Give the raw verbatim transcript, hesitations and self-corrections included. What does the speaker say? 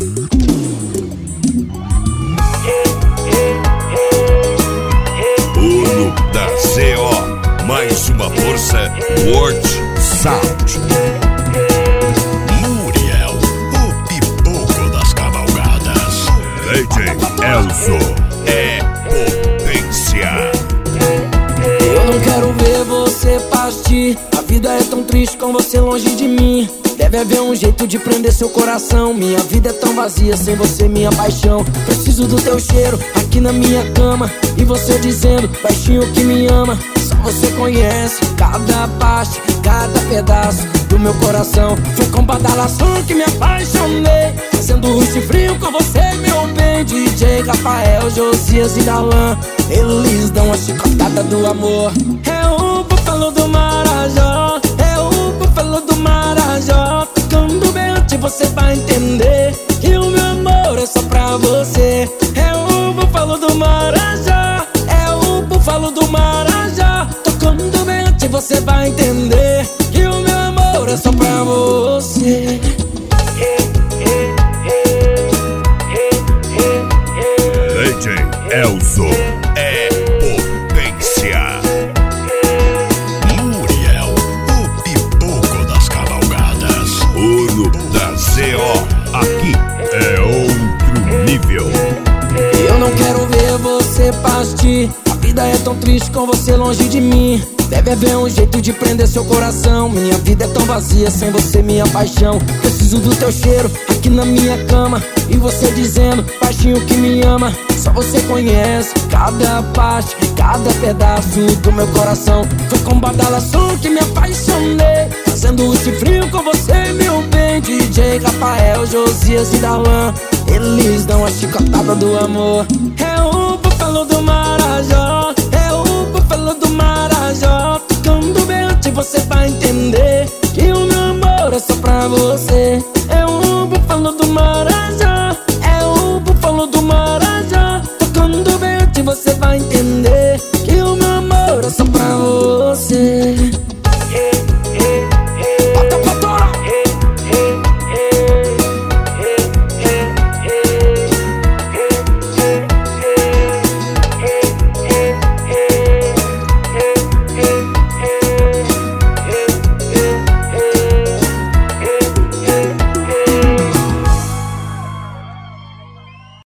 Uno da C O, mais uma força, World Sound. Muriel, o pipoco das cavalgadas. D J Elzo é potência. Eu não quero ver você partir. A vida é tão triste com você longe de mim. Deve haver um jeito de prender seu coração. Minha vida é tão vazia sem você, minha paixão. Preciso do teu cheiro aqui na minha cama. E você dizendo baixinho que me ama. Só você conhece cada parte, cada pedaço do meu coração. Foi com badalação que me apaixonei, fazendo rush frio com você, meu bem. D J Rafael, Josias e Darlan, eles dão a chicotada do amor. É o búfalo do Marajó, é o búfalo do Marajó. Tocando bem antes você vai entender que o meu amor é só pra você. É o búfalo do Marajó, é o búfalo do Marajó. Tocando bem antes você vai entender que o meu amor é só pra você. D J Elzo é potência. Muriel, o pipoco das cavalgadas. Uno da C O, aqui é outro nível. Eu não quero ver você partir. A vida é tão triste com você longe de mim. Deve haver um jeito de prender seu coração. Minha vida é tão vazia sem você, minha paixão. Preciso do teu cheiro aqui na minha cama. E você dizendo baixinho que me ama. Só você conhece cada parte, cada pedaço do meu coração. Foi com badalação que me apaixonei, fazendo rush frio com você, meu bem. D J Rafael, Josias e Darlan, eles dão a chicotada do amor. É o búfalo do Marajó, é o búfalo do Marajó. Tocando bem antes você vai entender